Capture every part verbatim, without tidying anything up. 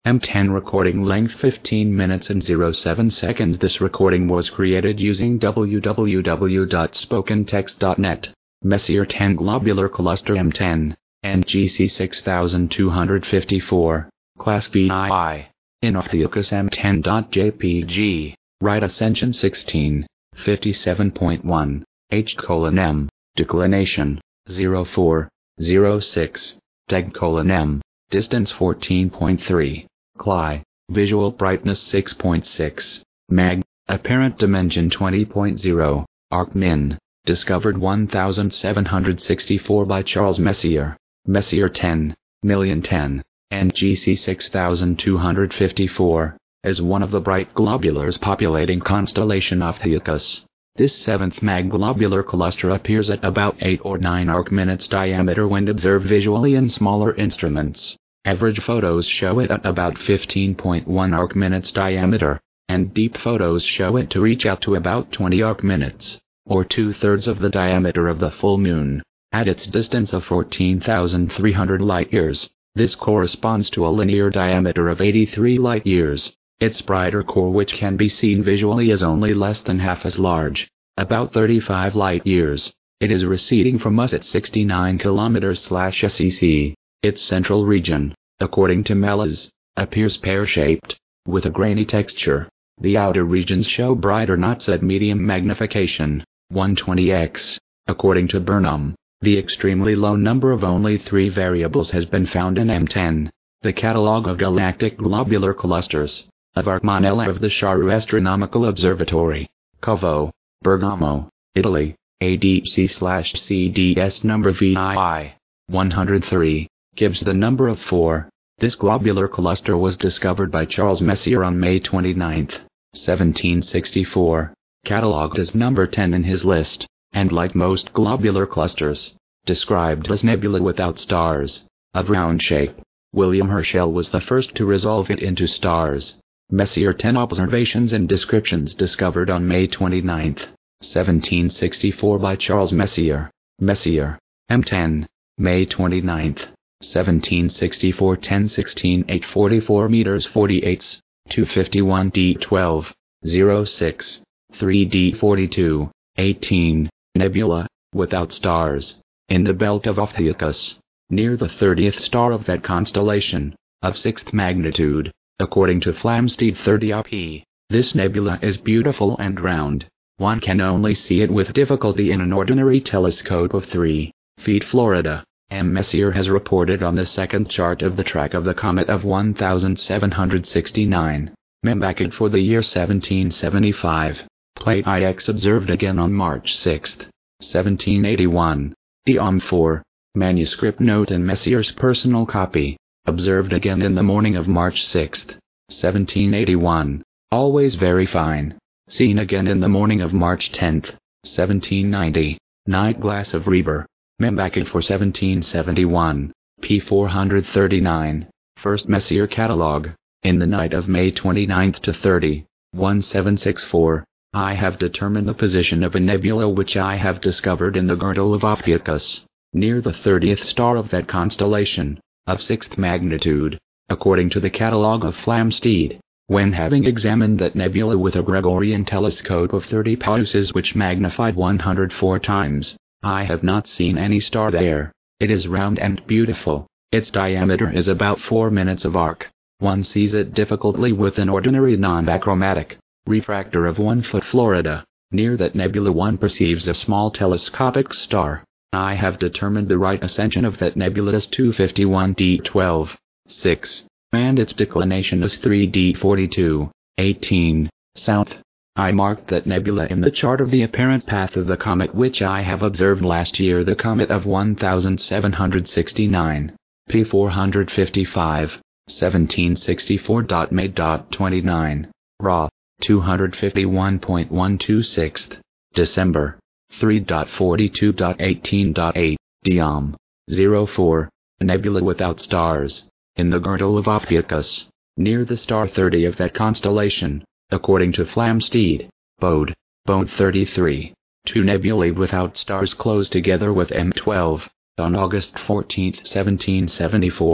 M ten recording length fifteen minutes and zero seven seconds. This recording was created using w w w dot spoken text dot net. Messier ten Globular Cluster M ten, N G C six thousand two hundred fifty-four, Class V I, in Ophiuchus M ten dot J P G, right ascension sixteen, fifty-seven point one, H colon M, declination, zero four, zero six, Deg colon M, distance fourteen point three, Cli, visual brightness six point six, Mag, apparent dimension twenty point zero, Arc Min, discovered one thousand seven hundred sixty-four by Charles Messier, Messier ten, million ten, N G C six thousand two hundred fifty-four, as one of the bright globulars populating constellation Ophiuchus. This seventh mag-globular cluster appears at about eight or nine arc minutes diameter when observed visually in smaller instruments. Average photos show it at about fifteen point one arc minutes diameter, and deep photos show it to reach out to about twenty arc minutes, or two-thirds of the diameter of the full moon, at its distance of fourteen thousand three hundred light-years. This corresponds to a linear diameter of eighty-three light-years. Its brighter core, which can be seen visually, is only less than half as large, about thirty-five light-years. It is receding from us at sixty-nine kilometers slash S E C. Its central region, according to Melas, appears pear-shaped, with a grainy texture. The outer regions show brighter knots at medium magnification, one hundred twenty x. According to Burnham, the extremely low number of only three variables has been found in M ten. The Catalogue of Galactic Globular Clusters, of Arcmanella of the Sharu Astronomical Observatory, Como, Bergamo, Italy, A D C slash C D S number V I, one hundred three, gives the number of four. This globular cluster was discovered by Charles Messier on May twenty-ninth, seventeen sixty-four, catalogued as number ten in his list, and like most globular clusters, described as nebula without stars, of round shape. William Herschel was the first to resolve it into stars. Messier ten observations and descriptions discovered on May twenty-ninth, seventeen sixty-four by Charles Messier, Messier, M ten, May twenty-ninth, seventeen sixty-four, ten sixteen, eight forty-four meters forty-eighths, two fifty-one D twelve, zero six, three D forty-two, eighteen, nebula, without stars, in the belt of Ophiuchus, near the thirtieth star of that constellation, of sixth magnitude. According to Flamsteed thirty O P, this nebula is beautiful and round. One can only see it with difficulty in an ordinary telescope of three feet. Florida, M. Messier has reported on the second chart of the track of the comet of one thousand seven hundred sixty-nine, Membacid for the year seventeen seventy-five. Plate I X observed again on March sixth, seventeen eighty-one. Diom four, manuscript note in Messier's personal copy. Observed again in the morning of March sixth, seventeen eighty-one, always very fine. Seen again in the morning of March tenth, seventeen ninety, night glass of Reber, Membacid for seventeen seventy-one, P four thirty-nine, first Messier catalogue, in the night of May twenty-ninth to thirtieth, seventeen sixty-four, I have determined the position of a nebula which I have discovered in the girdle of Ophiuchus, near the thirtieth star of that constellation, of sixth magnitude, according to the catalogue of Flamsteed. When having examined that nebula with a Gregorian telescope of thirty paces which magnified one hundred four times, I have not seen any star there. It is round and beautiful. Its diameter is about four minutes of arc. One sees it difficultly with an ordinary non-achromatic refractor of one foot. Florida, near that nebula one perceives a small telescopic star. I have determined the right ascension of that nebula as two fifty-one D twelve, six, and its declination as three D forty-two, eighteen, south. I marked that nebula in the chart of the apparent path of the comet which I have observed last year, the comet of one thousand seven hundred sixty-nine, P four fifty-five, seventeen sixty-four. May twenty-nine, Ra, two fifty-one point one two six, December, three forty-two eighteen eight, Diom, zero four, nebula without stars, in the girdle of Ophiuchus, near the star thirty of that constellation, according to Flamsteed. Bode, Bode thirty-three, two nebulae without stars close together with M twelve, on August fourteenth, seventeen seventy-four.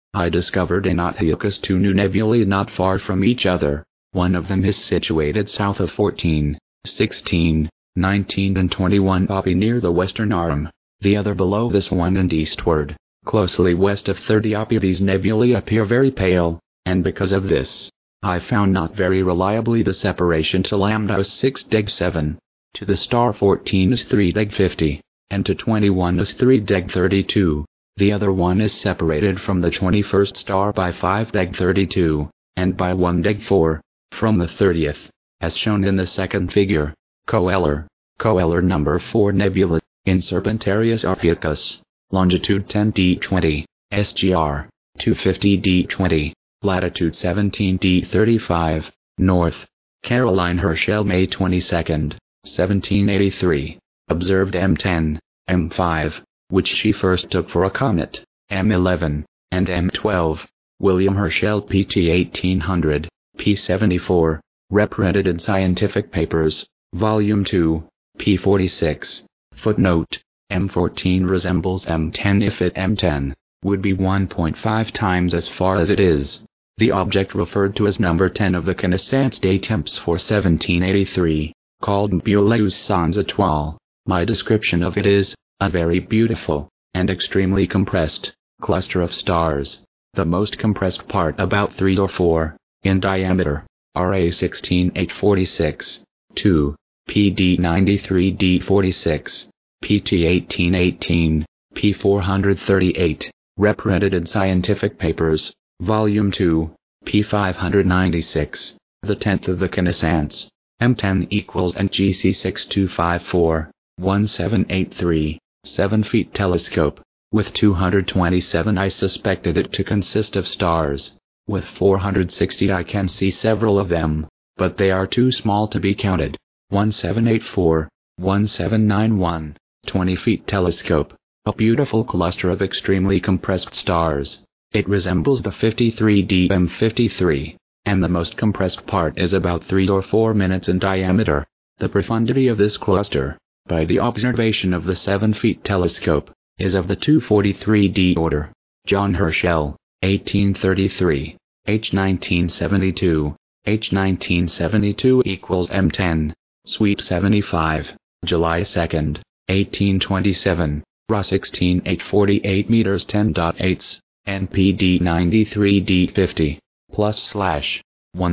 I discovered in Ophiuchus two new nebulae not far from each other. One of them is situated south of fourteen, sixteen, nineteen and twenty-one Ophi near the western arm, the other below this one and eastward, closely west of thirty Ophi. These nebulae appear very pale, and because of this, I found not very reliably the separation to lambda is six deg seven, to the star fourteen is three deg fifty, and to twenty-one is three deg thirty-two. The other one is separated from the twenty-first star by five deg thirty-two, and by one deg four, from the thirtieth, as shown in the second figure. Coeller, Coeller number four nebula, in Serpentarius Ophiuchus, longitude ten D twenty, S G R, two fifty D twenty, latitude seventeen D thirty-five, north. Caroline Herschel, May twenty-second, seventeen eighty-three, observed M ten, M five, which she first took for a comet, M eleven, and M twelve. William Herschel, P T eighteen hundred, P seventy-four, reprinted in Scientific Papers, Volume two, P forty-six. Footnote: M fourteen resembles M ten if it M ten would be one point five times as far as it is. The object referred to as number ten of the connaissance des temps for seventeen eighty-three, called Buleus sans étoile. My description of it is, a very beautiful, and extremely compressed, cluster of stars, the most compressed part about three or four, in diameter, R A sixteen eight forty-six, two, P D ninety-three D forty-six, P T eighteen eighteen, P four thirty-eight, reprinted in Scientific Papers, Volume two, P five ninety-six, the tenth of the connaissance, M ten equals N G C six two five four, one seven eight three, seven feet telescope. With two hundred twenty-seven I suspected it to consist of stars. With four hundred sixty I can see several of them, but they are too small to be counted. one seven eight four, one seven nine one, twenty feet telescope, a beautiful cluster of extremely compressed stars. It resembles the fifty-three D M fifty-three, and the most compressed part is about three or four minutes in diameter. The profundity of this cluster, by the observation of the seven feet telescope, is of the two forty-three D order. John Herschel, eighteen thirty-three, H nineteen seventy-two, H nineteen seventy-two equals M ten, sweep seventy-five, July second, eighteen twenty-seven, R A sixteen eight forty-eight meters ten point eight, N P D ninety-three D fifty, plus slash,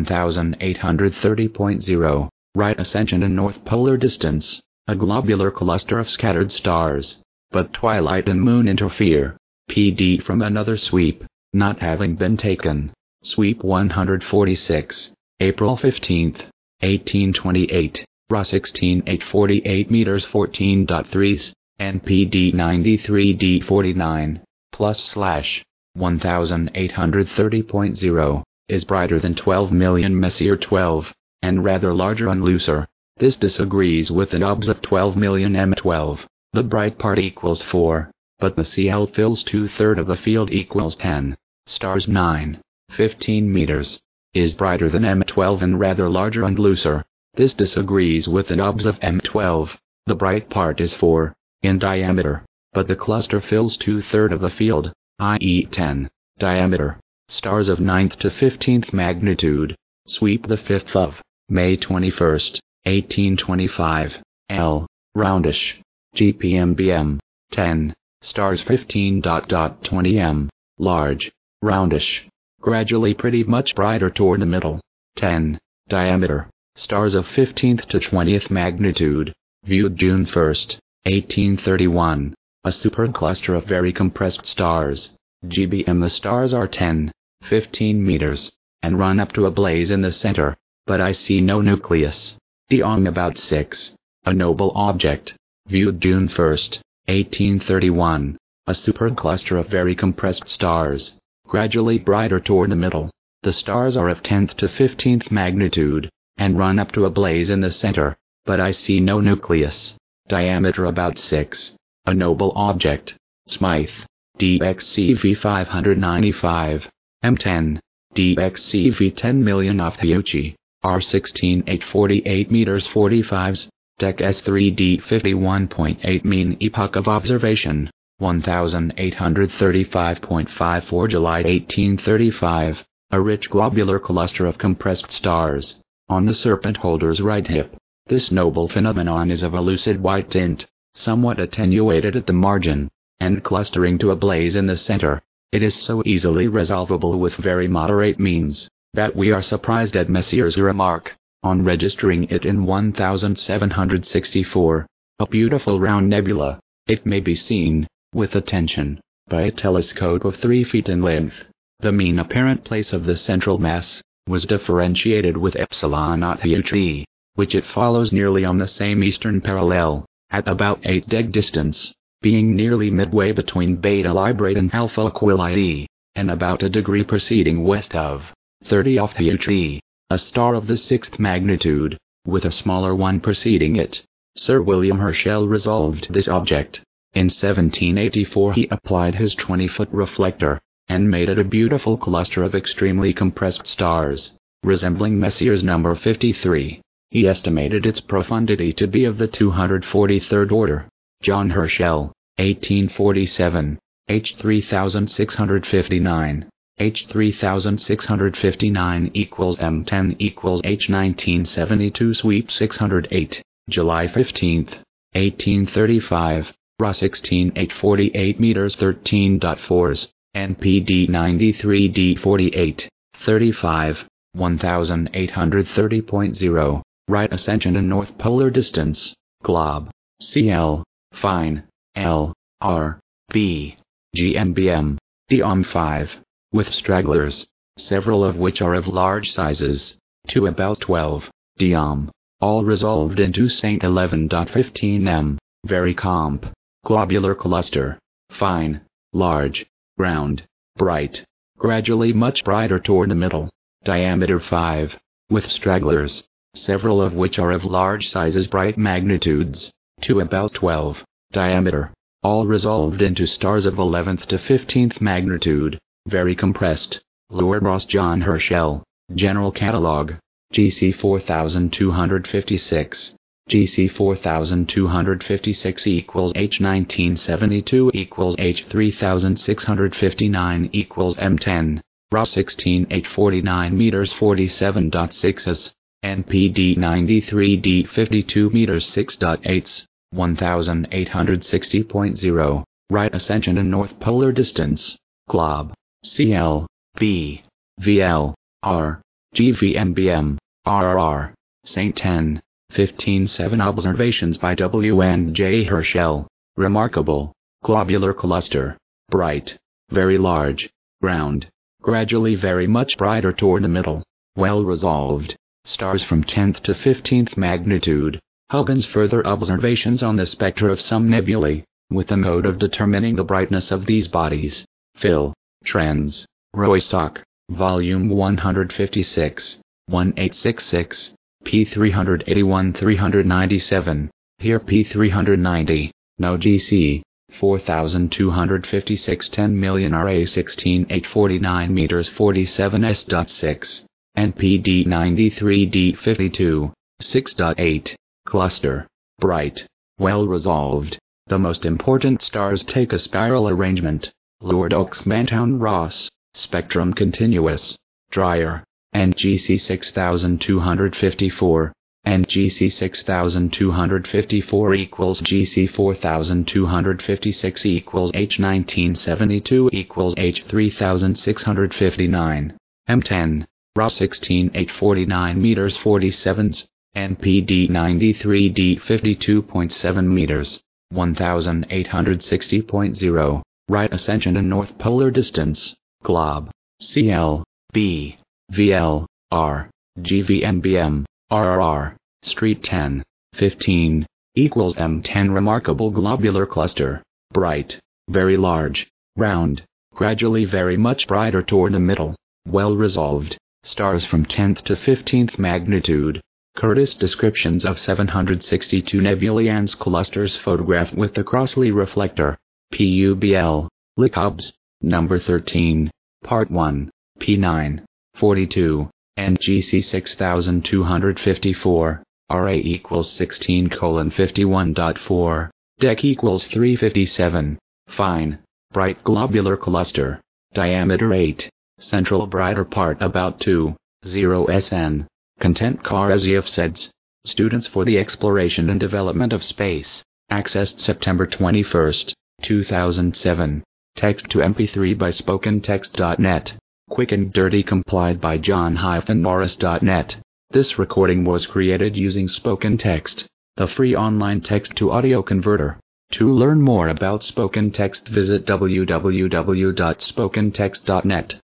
eighteen thirty point zero, right ascension and north polar distance, a globular cluster of scattered stars, but twilight and moon interfere. P D from another sweep, not having been taken. Sweep one forty-six, April fifteenth, eighteen twenty-eight, R A sixteen eight forty-eight meters fourteen point three, N P D ninety-three D forty-nine, plus slash, eighteen thirty point zero, is brighter than twelve million Messier twelve, and rather larger and looser. This disagrees with the obs of twelve million M twelve. The bright part equals four, but the C L fills two-thirds of the field equals ten. Stars nine, fifteen meters, is brighter than M twelve and rather larger and looser. This disagrees with the obs of M twelve. The bright part is four, in diameter, but the cluster fills two-thirds of the field, that is ten, diameter. Stars of ninth to fifteenth magnitude. Sweep the fifth of May twenty-first, eighteen twenty-five, L, roundish. G P M B M, ten, stars fifteen twenty M, large, roundish, gradually pretty much brighter toward the middle, ten, diameter, stars of fifteenth to twentieth magnitude, viewed June first, eighteen thirty-one, a superb cluster of very compressed stars. G B M the stars are ten, fifteen meters, and run up to a blaze in the center, but I see no nucleus. D on about six, a noble object. Viewed June first, eighteen thirty-one, a superb cluster of very compressed stars, gradually brighter toward the middle. The stars are of tenth to fifteenth magnitude, and run up to a blaze in the center, but I see no nucleus. Diameter about six, a noble object. Smythe, D X C V five ninety-five, M ten, D X C V ten million Ophiuchi, R sixteen eight forty-eight meters forty-five. Deck S three D fifty-one point eight mean epoch of observation, eighteen thirty-five point five four July eighteen thirty-five, a rich globular cluster of compressed stars, on the serpent holder's right hip. This noble phenomenon is of a lucid white tint, somewhat attenuated at the margin, and clustering to a blaze in the center. It is so easily resolvable with very moderate means, that we are surprised at Messier's remark, on registering it in seventeen sixty-four, a beautiful round nebula. It may be seen, with attention, by a telescope of three feet in length. The mean apparent place of the central mass was differentiated with epsilon naught Ut, which it follows nearly on the same eastern parallel, at about eight deg distance, being nearly midway between Beta Librate and Alpha Aquilide, and about a degree proceeding west of thirty off Ut, a star of the sixth magnitude, with a smaller one preceding it. Sir William Herschel resolved this object. In seventeen eighty-four he applied his twenty-foot reflector, and made it a beautiful cluster of extremely compressed stars, resembling Messier's number fifty-three. He estimated its profundity to be of the two hundred forty-third order. John Herschel, eighteen forty-seven, H three thousand six hundred fifty-nine, H three thousand six hundred fifty-nine equals M ten equals H nineteen seventy-two sweep six hundred eight, July fifteenth, eighteen thirty-five, R A sixteen H forty-eight meters thirteen point fours, N P D ninety-three D forty-eight, thirty-five, eighteen thirty point zero, right ascension and north polar distance, glob, C L, fine, L, R, B, G M B M, D O M five, with stragglers, several of which are of large sizes, to about twelve, D O M, all resolved into Saint eleven point fifteen M, very comp, globular cluster, fine, large, round, bright, gradually much brighter toward the middle, diameter five, with stragglers, several of which are of large sizes bright magnitudes, to about twelve, diameter, all resolved into stars of eleventh to fifteenth magnitude, very compressed. Lord Ross John Herschel, General Catalogue, G C four thousand two hundred fifty-six, G C four thousand two hundred fifty-six equals H nineteen seventy-two equals H three thousand six hundred fifty-nine equals M ten, R A sixteen H forty-nine meters forty-seven point sixes, N P D ninety-three D fifty-two meters six point eights, eighteen sixty point zero, right ascension and north polar distance, glob, C L, B, V L, R, G V M B M, R R R, Saint ten, fifteen seven observations by W and J Herschel, remarkable, globular cluster, bright, very large, round, gradually very much brighter toward the middle, well resolved, stars from tenth to fifteenth magnitude. Huggins' further observations on the spectra of some nebulae, with the mode of determining the brightness of these bodies. Phil, Trends, Roysock, Volume one fifty-six, eighteen sixty-six, P three eighty-one to three ninety-seven, here P three ninety, no G C, four thousand two hundred fifty-six ten million R A sixteen H forty-nine meters forty-seven S point six, N P D ninety-three D fifty-two, six point eight, cluster, bright, well resolved. The most important stars take a spiral arrangement. Lord Oakes Mantown Ross, spectrum continuous, Dreyer, and G C six thousand two hundred fifty-four, and G C six thousand two hundred fifty-four equals G C four thousand two hundred fifty-six equals H nineteen seventy-two equals H three thousand six hundred fifty-nine, M ten, R A sixteen H forty-nine meters forty-sevens, N P D ninety-three D fifty-two point seven meters, eighteen sixty point zero. Right ascension and north polar distance, glob, C L, B, V L, R, G V M B M, R R R, street ten, fifteen, equals M ten remarkable globular cluster, bright, very large, round, gradually very much brighter toward the middle, well resolved, stars from tenth to fifteenth magnitude. Curtis descriptions of seven hundred sixty-two nebulae and clusters photographed with the Crossley reflector. P U B L, Licobs, number thirteen, part one, P nine, forty-two, and G C six thousand two hundred fifty-four, R A equals sixteen colon fifty-one point four, D E C equals three fifty-seven, Fine. Bright globular cluster. Diameter eight. Central brighter part about two point zero S N. Content Karasyov says. Students for the Exploration and Development of Space. Accessed September twenty-first, two thousand seven. Text to M P three by spoken text dot net. Quick and dirty complied by john dash norris dot net. This recording was created using Spoken Text, the free online text-to-audio converter. To learn more about Spoken Text, visit w w w dot spoken text dot net.